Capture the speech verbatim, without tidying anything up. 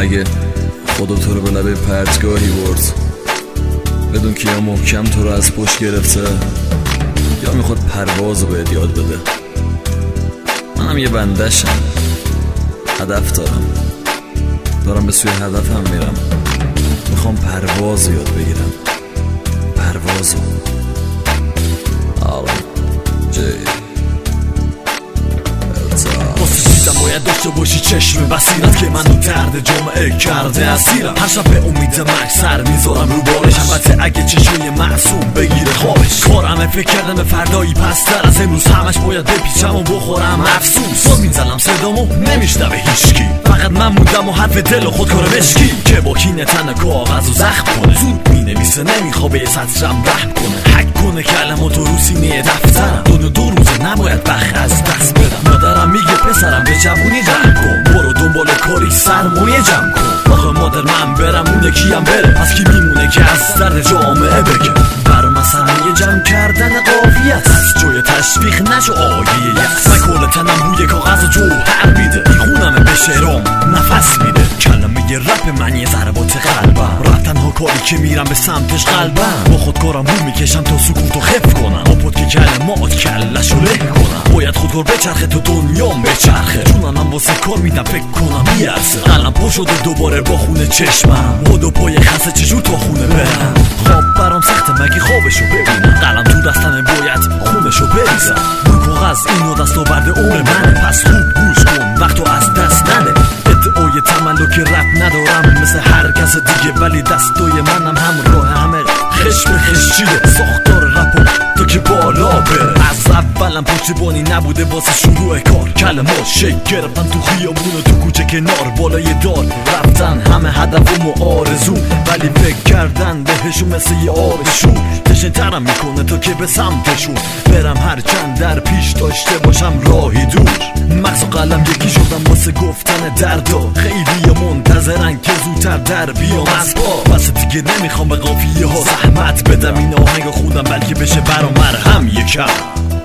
اگه خدا تو رو به لبه پرتگاهی برد، بدون که یا محکم تو رو از پشت گرفته یا میخواد پرواز رو بهت یاد بده. منم یه بندشم، هدف دارم، دارم به سوی هدفم میرم. میخوام پرواز رو یاد بگیرم، پرواز رو. آرام جی واسه چیزم باید داشته باشی چشم بصیرت که منو درد جامعه کرده اسیرم. هر شب به امید مرگ سر میذارم رو بالش، البته اگه چشمه معصوم بگیره خوابش. کارمه فکر کردم به فردایی پستر از امروز، همش باید بپیچم و بخورم افسوس. با میزنم صدامو نمیشنوه هیچکی، فقط من موندم و حرف دل و خودکار مشکی که با کینه تن کاغذ و زخم کنه. زود مینویسه نمیخوابه سطرم رحم کنه، حک کنه کلمات رو سینه دفترم. دو دو روزه نباید بخ از دست بدم. مادرم میگه پسرم به جوونی رحم کن، برو دنبال کاری سرمایه جمع کن. آخه مادر من برم اونه کیم بره، پس کی میمونه که از سر جامعه بگه. برام مسئله جمع کردن قافیت از جای تشویق نشو آیه یخ. من کل تنم بوی کاغذ و جوهر میده، بیخونم به شعرام نفس میده. کلمه رپ من یه ضربات قلبم، راه تنها کاری که میرم به سمتش قلبم. با خودکارم بو میکشم تا سکوتو حفظ کنم، آپود که کلمات کلشو له کنم. باید خودکار بچرخه تو دنیام بچرخه، چون منم واسه کار میدم فکر کنم میارزه. قلم پر شده دوباره با خونه چشمم، بودو پای خسته چجور تا خونه برم. خواب برام سخته مگه خوابشو ببینم، قلم تو دستم باید خونشو بریزم. رو کاغذ اینو دستاورد عمر منه، پس خوب گوش کن وقتو از دست نده. ادعای تملک رپ ندارم مثل هر کس دیگه، ولی دستای منم همراه همه خش به خش چیده. ساختار رپو تا که بالا بره، از اولم پشتیبانی نبوده واسه شروع کار. کلمات شک گرفتن تو خیابون و تو کوچه کنار، بالای دار رفتن همه هدف و آرزو، ولی فکر کردن بهشون مثل یه آبشون. تشنه ترم میکنه تا که به سمتشون برم، هر چند در پیش داشته باشم راهی دور. مغز و قلم یکی شدم واسه گفتن دردا، خیلی منتظرن که زودتر در بیام از پا. واسه دیگه نمیخوام به قافیه ها زحمت بدم، این آهنگ خودم بلکه بشه برام مرهم یکم.